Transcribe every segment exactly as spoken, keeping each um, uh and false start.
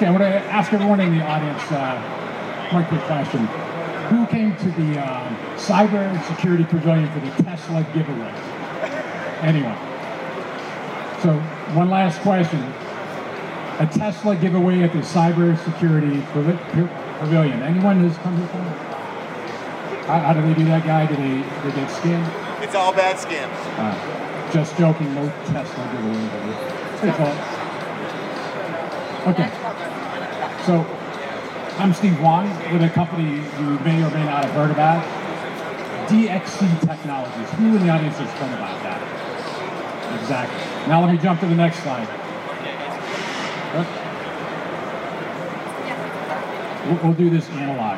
Okay, I want to ask everyone in the audience uh, one quick question. Who came to the um, Cyber Security Pavilion for the Tesla giveaway? Anyone? So, one last question. A Tesla giveaway at the Cyber Security Pavilion. Anyone who's come to that? How, how do they do that, guy? Do they, they get scammed? It's all bad scams. Uh, just joking, no Tesla giveaway. Pretty cool. Okay. So, I'm Steve Wong with a company you may or may not have heard about, D X C Technologies. Who in the audience has heard about that? Exactly. Now let me jump to the next slide. We'll, we'll do this analog.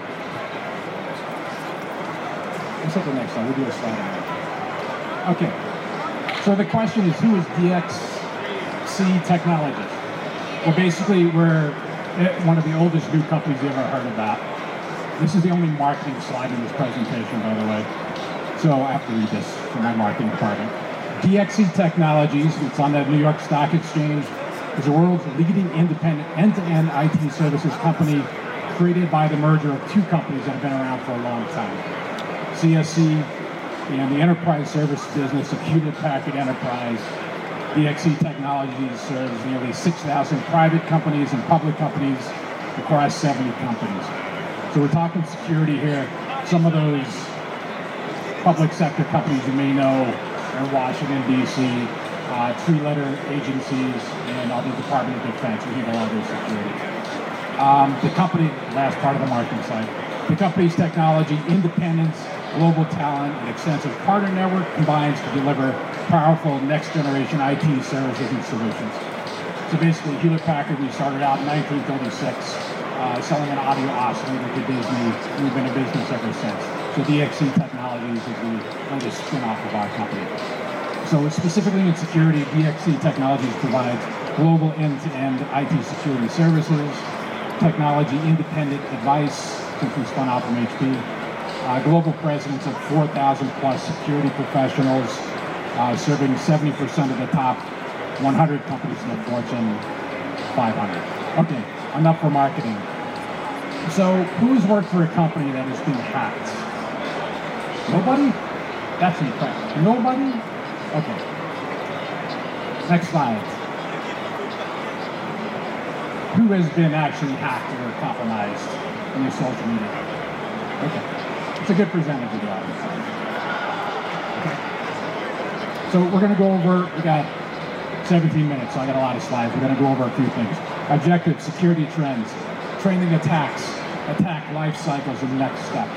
Let's hit the next slide. We'll do a slide on it. Okay. So the question is, who is D X C Technologies? Well, basically, we're one of the oldest new companies you ever heard about. This is the only marketing slide in this presentation, by the way. So I have to read this from my marketing department. D X C Technologies, it's on the New York Stock Exchange, is the world's leading independent end-to-end I T services company created by the merger of two companies that have been around for a long time. C S C and the enterprise service business of Hewlett Packard Enterprise. D X C Technologies serves nearly six thousand private companies and public companies across seventy companies. So we're talking security here. Some of those public sector companies you may know are Washington, D C, uh, three-letter agencies, and other Department of Defense. We handle all their security. Um, the company, last part of the marketing side, the company's technology, independence, global talent, and extensive partner network combines to deliver powerful next-generation I T services and solutions. So basically, Hewlett Packard, we started out in nineteen thirty-six, uh, selling an audio oscillator to Disney. We've been in business ever since. So D X C Technologies is the latest spin-off of our company. So specifically in security, D X C Technologies provides global end-to-end I T security services, technology-independent advice, since we spun off from H P, uh, global presence of four thousand plus security professionals, uh, serving seventy percent of the top one hundred companies in the Fortune five hundred. Okay, enough for marketing. So, who's worked for a company that has been hacked? Nobody? That's impressive. Nobody? Okay. Next slide. Who has been actually hacked or compromised in your social media? Okay. It's a good percentage of the audience. Okay. So we're going to go over, we got seventeen minutes, so I got a lot of slides. We're going to go over a few things. Objectives, security trends, training attacks, attack life cycles, and next steps.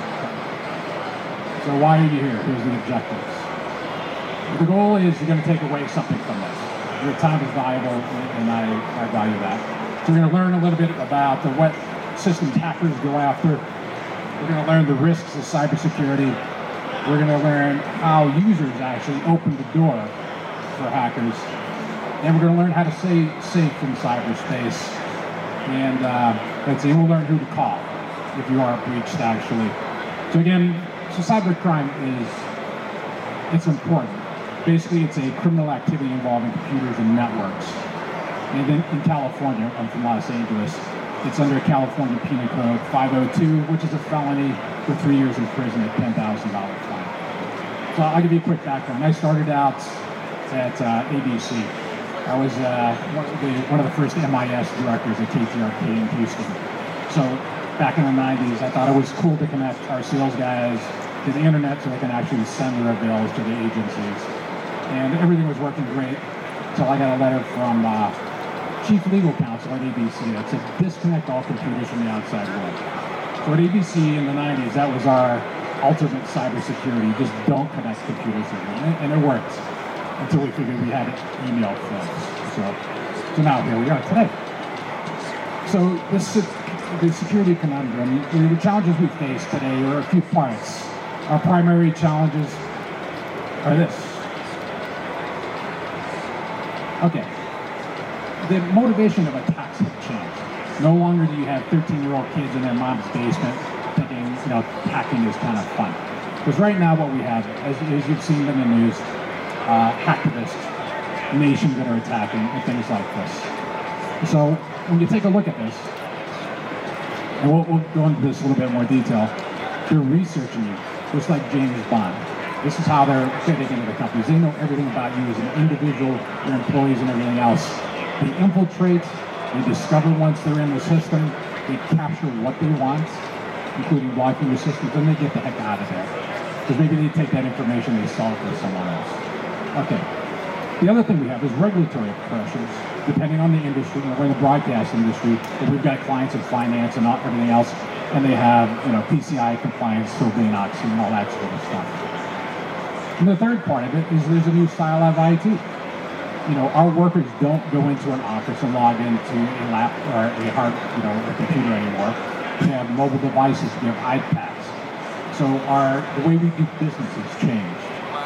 So why are you here? Here's the objectives. The goal is you're going to take away something from this. Your time is valuable, and I, I value that. So we're going to learn a little bit about the, what systems hackers go after. We're going to learn the risks of cybersecurity. We're going to learn how users actually open the door for hackers. And we're going to learn how to stay safe in cyberspace. And uh, let's see, we'll learn who to call if you are breached, actually. So again, so cybercrime is, it's important. Basically, it's a criminal activity involving computers and networks. And then in California, I'm from Los Angeles, it's under California Penal Code five oh two, which is a felony for three years in prison at ten thousand dollars fine. So I'll give you a quick background. I started out at uh, A B C. I was uh, one, of the, one of the first M I S directors at K T R K in Houston. So back in the nineties, I thought it was cool to connect our sales guys to the internet so they can actually send their bills to the agencies. And everything was working great until I got a letter from uh, Chief Legal Counsel at A B C that said, disconnect all computers from the outside world. So at A B C in the nineties, that was our ultimate cybersecurity. Just don't connect computers to them. And it worked until we figured we had email fixed. So, so now here we are today. So this the security conundrum, the challenges we face today are a few parts. Our primary challenges are this. Okay. The motivation of attacks have changed. No longer do you have thirteen-year-old kids in their mom's basement thinking, you know, hacking is kind of fun. Because right now what we have, as, as you've seen in the news, uh, hacktivist nations that are attacking and things like this. So when you take a look at this, and we'll, we'll go into this a little bit more detail, they're researching you, just like James Bond. This is how they're fitting into the companies. They know everything about you as an individual, your employees and everything else. They infiltrate, they discover once they're in the system, they capture what they want, including blocking your systems, and they get the heck out of there. Because maybe they take that information and they sell it to someone else. Okay. The other thing we have is regulatory pressures, depending on the industry. You know, we're in the broadcast industry, but we've got clients in finance and everything else, and they have, you know, P C I compliance, Sarbanes-Oxley, and all that sort of stuff. And the third part of it is there's a new style of I T. You know, our workers don't go into an office and log into a lap or a hard, you know, a computer anymore. They have mobile devices, they have iPads. So our the way we do business has changed.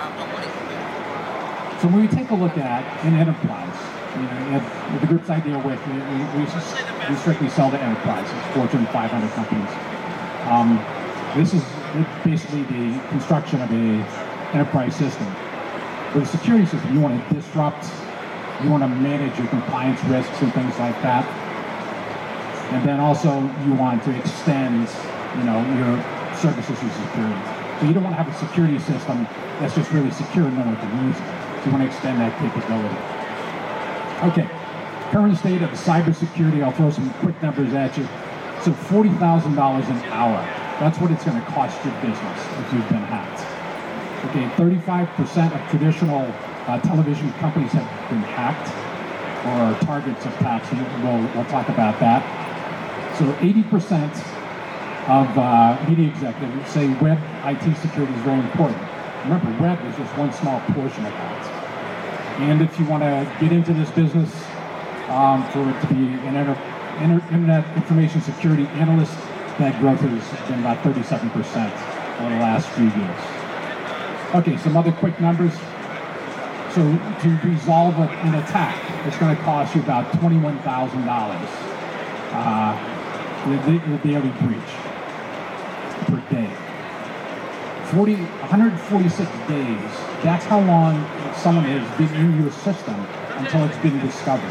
So when we take a look at an enterprise, you know, at the groups I deal with, we, we, we strictly sell to enterprises, Fortune five hundred companies. Um, this is basically the construction of a enterprise system. With a security system, you want to disrupt, you want to manage your compliance risks and things like that. And then also you want to extend, you know, your services and security. So you don't want to have a security system that's just really secure and no one can use it. So you want to extend that capability. Okay, current state of cybersecurity, I'll throw some quick numbers at you. So forty thousand dollars an hour, that's what it's going to cost your business if you've been hacked. Okay, thirty-five percent of traditional uh, television companies have been hacked or targets of attacks, and we'll, we'll talk about that. So eighty percent of uh, media executives say web I T security is very important. Remember, web is just one small portion of that. And if you want to get into this business, um, for it to be an inter inter internet information security analyst, that growth has been about thirty-seven percent over the last few years. Okay, some other quick numbers. So to resolve an attack, it's going to cost you about twenty-one thousand dollars uh, the, the daily breach per day. forty, one hundred forty-six days, that's how long someone has been in your system until it's been discovered.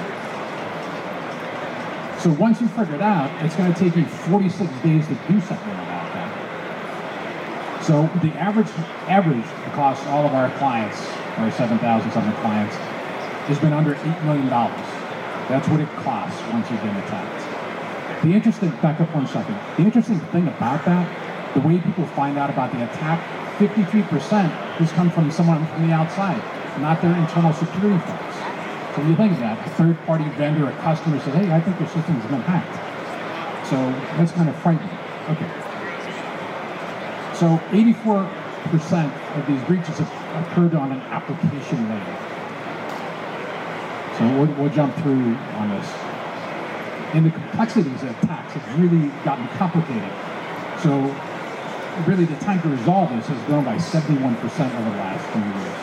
So once you figure it out, it's going to take you forty-six days to do something about that. So the average average across all of our clients, our seven thousand something clients, has been under eight million dollars. That's what it costs once you've been attacked. The interesting, back up one second, the interesting thing about that, the way people find out about the attack, fifty-three percent has come from someone from the outside, not their internal security folks. So when you think of that, a third-party vendor or customer says, hey, I think your system has been hacked. So that's kind of frightening. Okay. So eighty-four percent of these breaches have occurred on an application layer. So we'll, we'll jump through on this. And the complexities of attacks have really gotten complicated. So really the time to resolve this has grown by seventy-one percent over the last few years.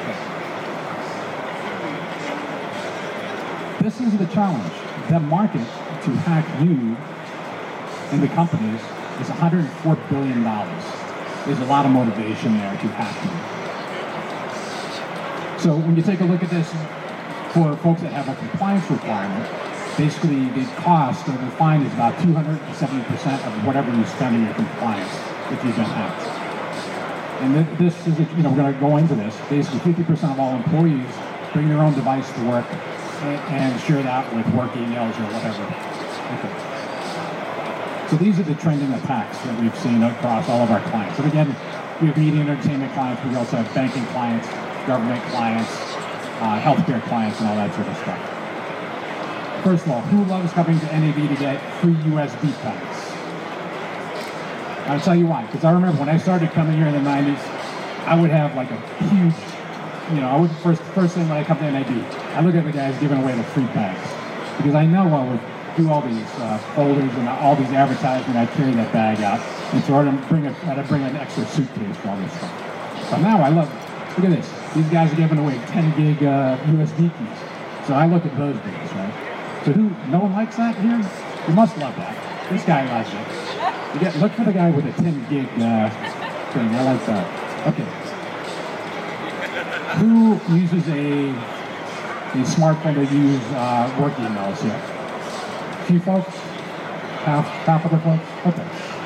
Okay. This is the challenge. The market to hack you and the companies is one hundred four billion dollars. There's a lot of motivation there to hack you. So when you take a look at this, for folks that have a compliance requirement, basically the cost of the fine is about two hundred seventy percent of whatever you spend in your compliance if you've been hacked. And th this is, you know, we're going to go into this. Basically fifty percent of all employees bring their own device to work and, and share that with work emails or whatever. Okay. So these are the trending attacks that we've seen across all of our clients. And again, we have media and entertainment clients, we also have banking clients, government clients, uh, healthcare clients, and all that sort of stuff. First of all, who loves coming to N A B to get free U S B packs? I'll tell you why, because I remember when I started coming here in the nineties, I would have like a huge, you know, I would first first thing when I come to N A B, I look at the guys giving away the free packs, because I know I would do all these uh, folders and all these advertisements, I'd carry that bag out, and so I'd bring, a, I'd bring an extra suitcase for all this stuff. But now I love it. Look at this. These guys are giving away ten gig uh, U S B keys. So I look at those days, right? So who, no one likes that here? You must love that. This guy loves it. You get, look for the guy with a ten gig uh, thing. I like that. Okay. Who uses a, a smartphone to use uh, work emails here? few folks? Half, half of the folks? Okay.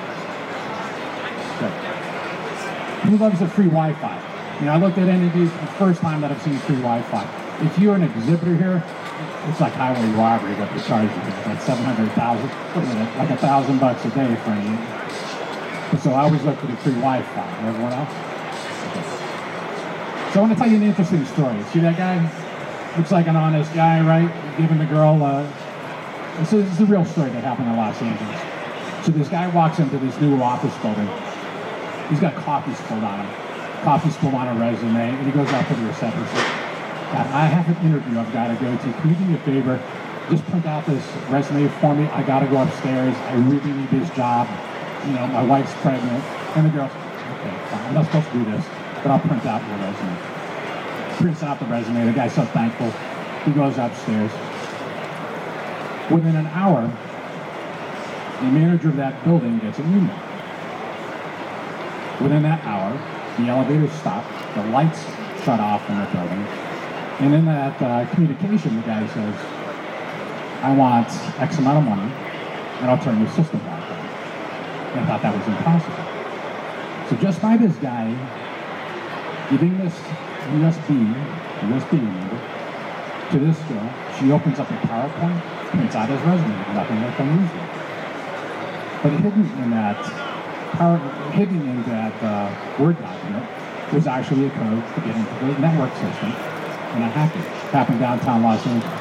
Good. Who loves the free Wi-Fi? You know, I looked at any of these, the first time that I've seen free Wi-Fi. If you're an exhibitor here, it's like highway robbery what they charge you. It's like seven hundred thousand, like a thousand bucks a day for you. So I always look for the free Wi-Fi. Everyone else? Okay. So I want to tell you an interesting story. See that guy? Looks like an honest guy, right? Giving the girl, uh, this is a real story that happened in Los Angeles. So this guy walks into this new office building. He's got coffee spilled on him. Coffee spilled on a resume, and he goes out to the receptionist. God, I have an interview I've got to go to. Can you do me a favor? Just print out this resume for me. I got to go upstairs. I really need this job. You know, my wife's pregnant. And the girl's, okay, fine. I'm not supposed to do this, but I'll print out your resume. Prints out the resume. The guy's so thankful. He goes upstairs. Within an hour, the manager of that building gets an email. Within that hour, the elevators stop. The lights shut off in the building. And in that uh, communication, the guy says, I want X amount of money, and I'll turn your system back on. And I thought that was impossible. So just by this guy giving this U S B, U S B number, to this girl, she opens up a PowerPoint, prints out his resume, nothing like unusual. But hidden in that, power, hidden in that uh, Word document was actually a code to get into the network system. And it happened. It happened downtown Los Angeles.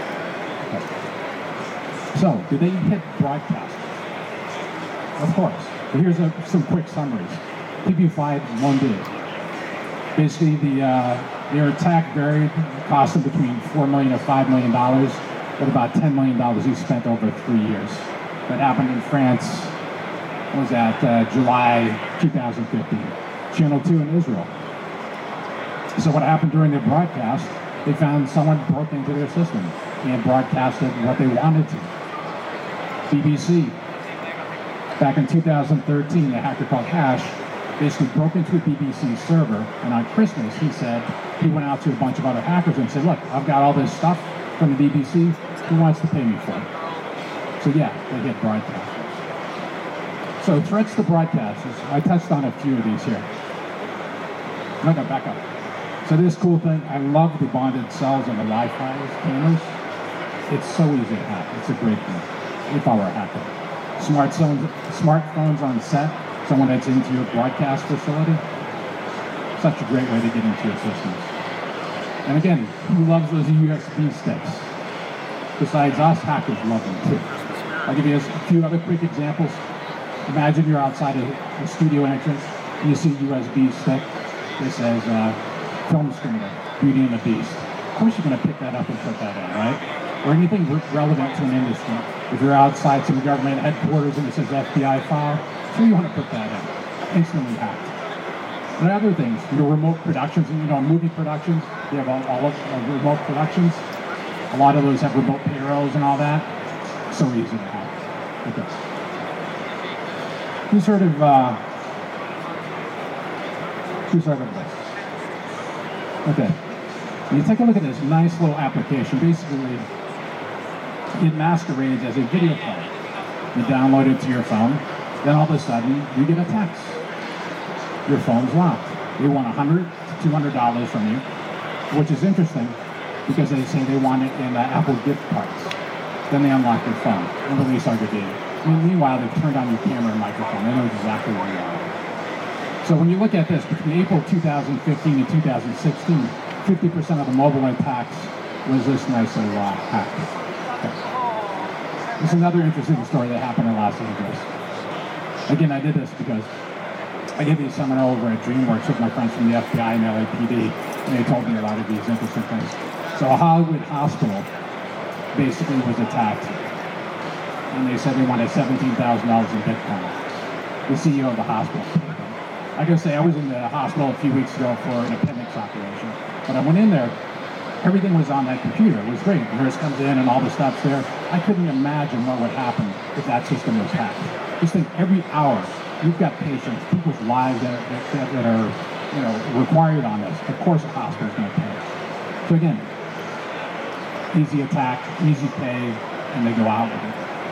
Okay. So, did they hit broadcast? Of course. But here's a, some quick summaries. T V five, one did. Basically, the uh, their attack varied, cost them between four million dollars and five million dollars, with about ten million dollars he spent over three years. That happened in France, was at uh, July two thousand fifteen. Channel two in Israel. So what happened during their broadcast, they found someone broke into their system and broadcasted what they wanted to. B B C, back in two thousand thirteen, a hacker called Hash basically broke into a B B C server, and on Christmas, he said, he went out to a bunch of other hackers and said, look, I've got all this stuff from the B B C, who wants to pay me for it? So yeah, they hit broadcast. So threats to broadcasters, I touched on a few of these here. No, no, back up. So this cool thing, I love the bonded cells and the Wi-Fi cameras. It's so easy to hack. It's a great thing, if I were a hacker. Smartphones, smartphones on set, someone that's into your broadcast facility. Such a great way to get into your systems. And again, who loves those U S B sticks? Besides us, hackers love them too. I'll give you a few other quick examples. Imagine you're outside a, a studio entrance and you see a U S B stick that says uh, film screener, Beauty and the Beast. Of course you're going to pick that up and put that in, right? Or anything re- relevant to an industry. If you're outside some government headquarters and it says F B I file, sure you want to put that in. Instantly hacked. And other things, you know, remote productions, you know, movie productions, they have all, all of uh, remote productions. A lot of those have remote payrolls and all that. So easy to hack. Okay. Who's heard of, uh, who's heard of this? Okay. When you take a look at this nice little application, basically, it masquerades as a video player. You download it to your phone, then all of a sudden, you get a text. Your phone's locked. They want one hundred to two hundred dollars from you, which is interesting because they say they want it in uh, Apple gift cards. Then they unlock your phone and release all your data. I mean, meanwhile, they've turned on your camera and microphone. They know exactly where you are. So when you look at this, between April two thousand fifteen and two thousand sixteen, fifty percent of the mobile attacks was this nice little uh, hack. Okay. This is another interesting story that happened in Los Angeles. Again, I did this because I gave you a seminar over at DreamWorks with my friends from the F B I and L A P D, and they told me a lot of these interesting things. So a Hollywood hospital basically was attacked, and they said they wanted seventeen thousand dollars in Bitcoin. The C E O of the hospital. I can say I was in the hospital a few weeks ago for an appendix operation, but I went in there, everything was on that computer. It was great. The nurse comes in and all the stuff's there. I couldn't imagine what would happen if that system was hacked. Just think every hour, you've got patients, people's lives that, that, that are, you know, required on this. Of course, the hospital's going to pay. So again, easy attack, easy pay, and they go out with it.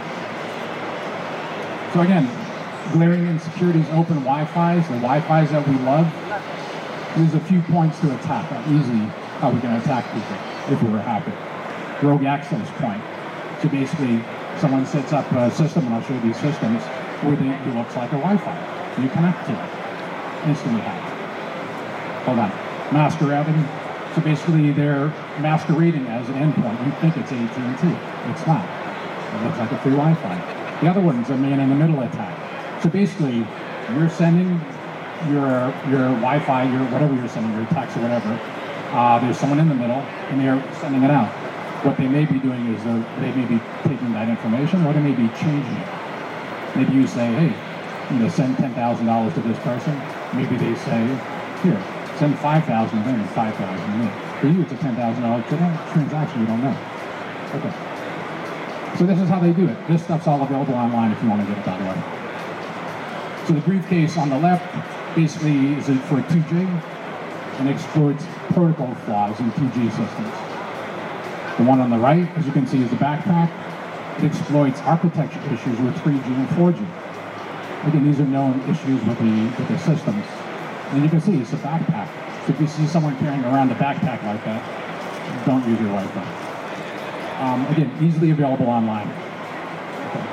So again, glaring insecurities, open Wi-Fi's, the Wi-Fi's that we love. There's a few points to attack, easily how we can attack people if we were happy. Rogue access point. So basically, someone sets up a system, and I'll show you these systems, where they, it looks like a Wi-Fi. You connect to it, instantly hacked. Hold on. Masquerading. So basically, they're masquerading as an endpoint. You think it's A T and T. It's not. It looks like a free Wi-Fi. The other one's a man-in-the-middle attack. So basically, you're sending your your Wi-Fi, your whatever you're sending, your text or whatever. Uh, there's someone in the middle, and they're sending it out. What they may be doing is they may be taking that information, or they may be changing it. Maybe you say, hey, you know, send ten thousand dollars to this person. Maybe they say, here, send five thousand dollars to them and five thousand dollars to me. For you, it's a ten thousand dollars transaction. You don't know. Okay. So this is how they do it. This stuff's all available online if you want to get it, by the way. So the briefcase on the left basically is for two G and exploits protocol flaws in two G systems. The one on the right, as you can see, is the backpack. It exploits architecture issues with three G and four G. Again, these are known issues with the, with the systems. And you can see it's a backpack. So if you see someone carrying around a backpack like that, don't use your Wi-Fi. Um, again, easily available online. Okay.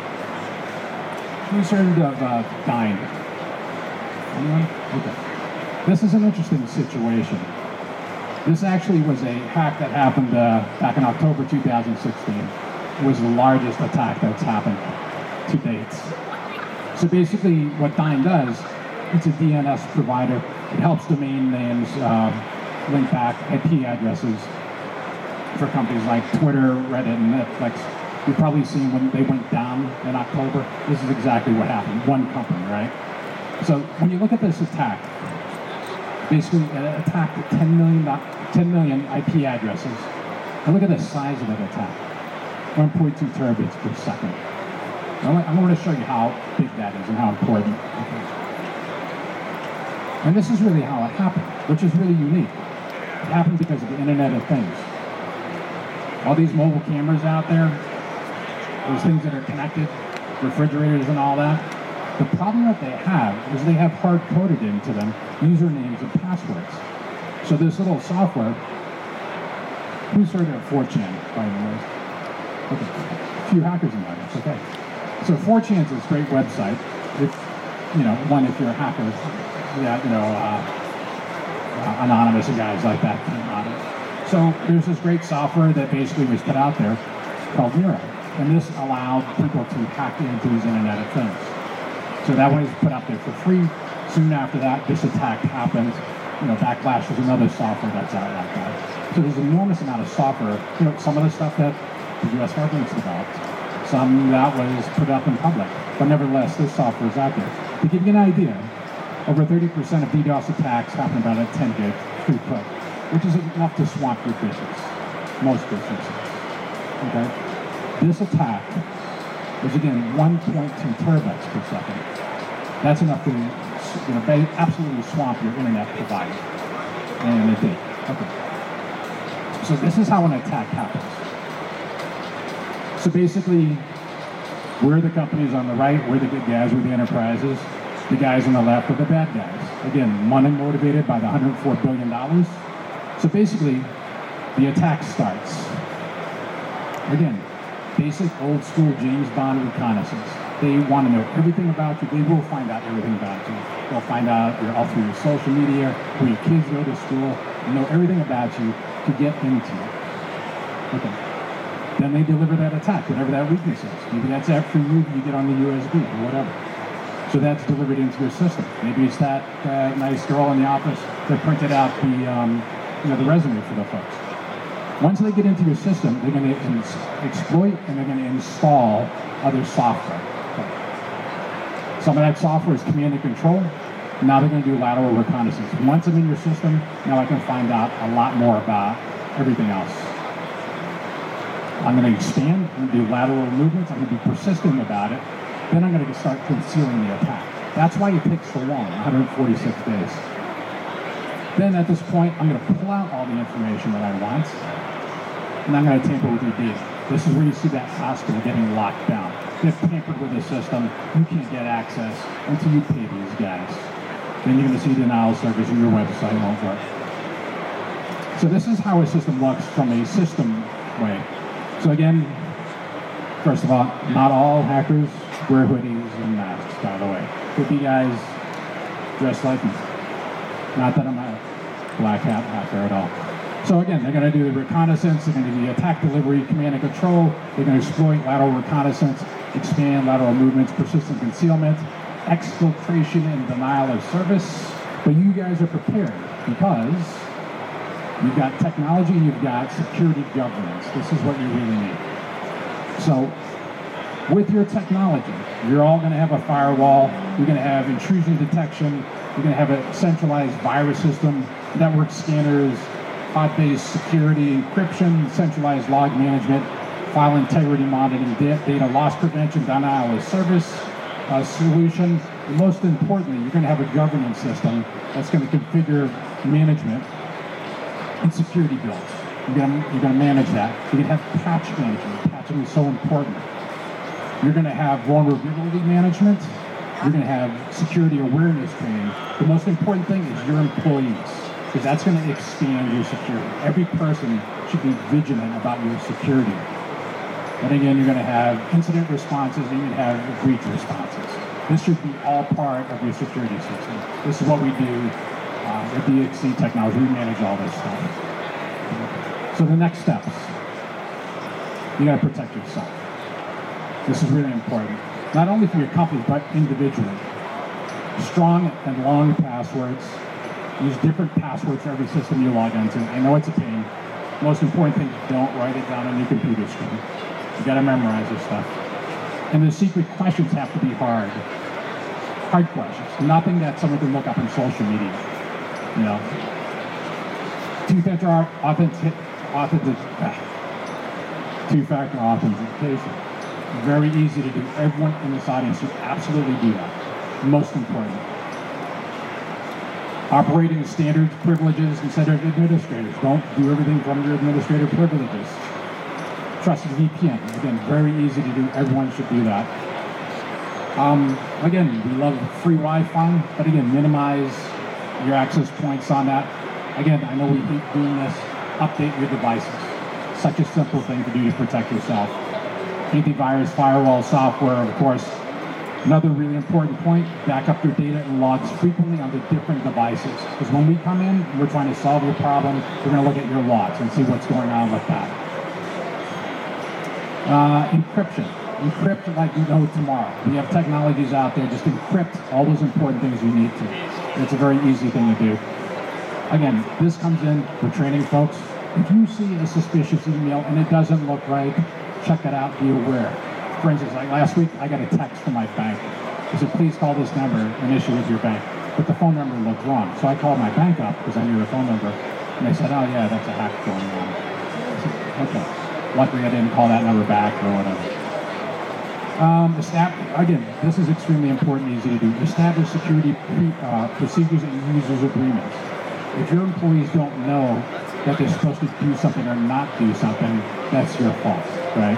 Who's heard of uh, Dyn? Anyone? Okay. This is an interesting situation. This actually was a hack that happened uh, back in October two thousand sixteen. It was the largest attack that's happened to date. So basically what Dyn does, it's a D N S provider. It helps domain names uh, link back I P addresses for companies like Twitter, Reddit, and Netflix. You've probably seen when they went down in October. This is exactly what happened. One company, right? So when you look at this attack, basically it attacked ten million, ten million I P addresses. And look at the size of that attack. one point two terabits per second. I'm going to show you how big that is and how important. And this is really how it happened, which is really unique. It happened because of the Internet of Things. All these mobile cameras out there, those things that are connected, refrigerators and all that, the problem that they have is they have hard-coded into them usernames and passwords. So this little software, who's heard of four chan, by the way? Okay, a few hackers in there, okay. So four chan is a great website. If, you know, one, if you're a hacker, yeah, you know, uh, uh, anonymous and guys like that came on it. So there's this great software that basically was put out there called Miro. And this allowed people to hack into these Internet of Things. So that one is put out there for free. Soon after that, this attack happened. You know, Backlash is another software that's out like that. So there's an enormous amount of software. You know, some of the stuff that the U S government's developed, some that was put up in public. But nevertheless, this software is out there. To give you an idea, over thirty percent of DDoS attacks happen about at ten gig throughput, which is enough to swamp your business, most businesses. Okay? This attack is, again, one point two terabytes per second. That's enough to, you know, absolutely swamp your internet provider. And it did. Okay. So this is how an attack happens. So basically, we're the companies on the right, we're the good guys, we're the enterprises. The guys on the left are the bad guys. Again, money motivated by the one hundred four billion dollars. So basically, the attack starts. Again, basic old school James Bond reconnaissance. They want to know everything about you. They will find out everything about you. They'll find out your, all through your social media, where your kids go to school, and know everything about you to get into you. Okay. Then they deliver that attack, whatever that weakness is. Maybe that's that free movie you get on the U S B or whatever. So that's delivered into your system. Maybe it's that uh, nice girl in the office that printed out the, um, you know, the resume for the folks. Once they get into your system, they're going to ins- exploit and they're going to install other software. Okay. Some of that software is command and control. Now they're going to do lateral reconnaissance. Once I'm in your system, now I can find out a lot more about everything else. I'm going to expand, I'm going to do lateral movements, I'm going to be persistent about it. Then I'm going to start concealing the attack. That's why it takes so long, one hundred forty-six days. Then at this point, I'm going to pull out all the information that I want, and I'm going to tamper with your data. This is where you see that hospital getting locked down. they've tampered with the system. You can't get access until you pay these guys. Then you're going to see denial of service and your website won't work. So this is how a system looks from a system way. So again, first of all, not all hackers wear hoodies and masks, by the way. Could be guys dressed like me. Not that I'm a black hat hacker at all. So again, they're going to do the reconnaissance, they're going to do the attack delivery, command and control, they're going to exploit lateral reconnaissance, expand lateral movements, persistent concealment, exfiltration and denial of service. But you guys are prepared because you've got technology and you've got security governance. This is what you really need. So with your technology, you're all going to have a firewall, you're going to have intrusion detection, you're going to have a centralized virus system, network scanners, cloud-based security, encryption, centralized log management, file integrity monitoring, data loss prevention, denial of service uh, solution. And most importantly, you're going to have a governance system that's going to configure management and security builds. You're going to, you're going to manage that. You're going to have patch management. Patching is so important. You're going to have vulnerability management. You're going to have security awareness training. The most important thing is your employees, because that's going to expand your security. Every person should be vigilant about your security. And again, you're going to have incident responses, and you're going to have breach responses. This should be all part of your security system. This is what we do uh, at D X C Technology. We manage all this stuff. So the next steps, you got to protect yourself. This is really important, not only for your company, but individually. Strong and long passwords. Use different passwords for every system you log into. I know it's a pain. Most important thing, don't write it down on your computer screen. You gotta memorize this stuff. And the secret questions have to be hard. Hard questions. Nothing that someone can look up on social media. You know. Two-factor authentic, authentic, ah, two-factor authentication. Very easy to do. Everyone in this audience should absolutely do that. Most important. Operating standards, privileges, instead of administrators. Don't do everything from your administrator privileges. Trusted V P N. Again, very easy to do. Everyone should do that. Um, again, we love free Wi-Fi, but again, minimize your access points on that. Again, I know we hate doing this. Update your devices. Such a simple thing to do to protect yourself. Antivirus, firewall software, of course. Another really important point, back up your data and logs frequently on the different devices. Because when we come in and we're trying to solve your problem, we're going to look at your logs and see what's going on with that. Uh, encryption. Encrypt like you know tomorrow. We have technologies out there, just encrypt all those important things you need to. It's a very easy thing to do. Again, this comes in, we're training folks. If you see a suspicious email and it doesn't look right, check it out, be aware. For instance, like last week, I got a text from my bank. It said, please call this number and issue with your bank. But the phone number looked wrong. So I called my bank up because I knew the phone number. And they said, oh yeah, that's a hack going on. I said, okay. Luckily, I didn't call that number back or whatever. Um, again, this is extremely important and easy to do. Establish security pre, uh, procedures and users agreements. If your employees don't know that they're supposed to do something or not do something, that's your fault, right?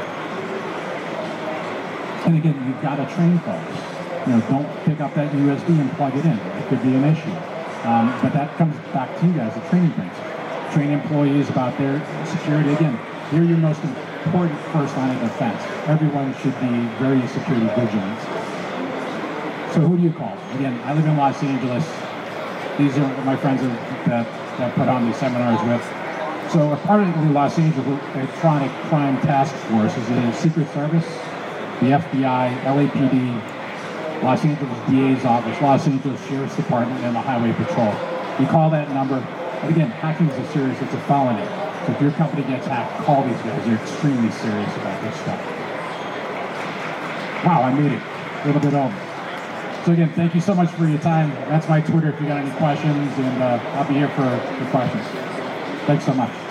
And again, you've got to train folks. You know, don't pick up that U S B and plug it in. It could be an issue. Um, but that comes back to you guys, the training things. Train employees about their security. Again, you're your most important first line of defense. Everyone should be very security vigilant. So who do you call? Again, I live in Los Angeles. These are my friends that, that, that put on these seminars with. So a part of the Los Angeles Electronic Crime Task Force is the Secret Service, the F B I, L A P D, Los Angeles D A's office, Los Angeles Sheriff's Department, and the Highway Patrol. You call that number. And again, hacking is a serious, it's a felony. So if your company gets hacked, call these guys. They're extremely serious about this stuff. Wow, I made it. A little bit over. So again, thank you so much for your time. That's my Twitter if you got any questions, and uh, I'll be here for, for questions. Thanks so much.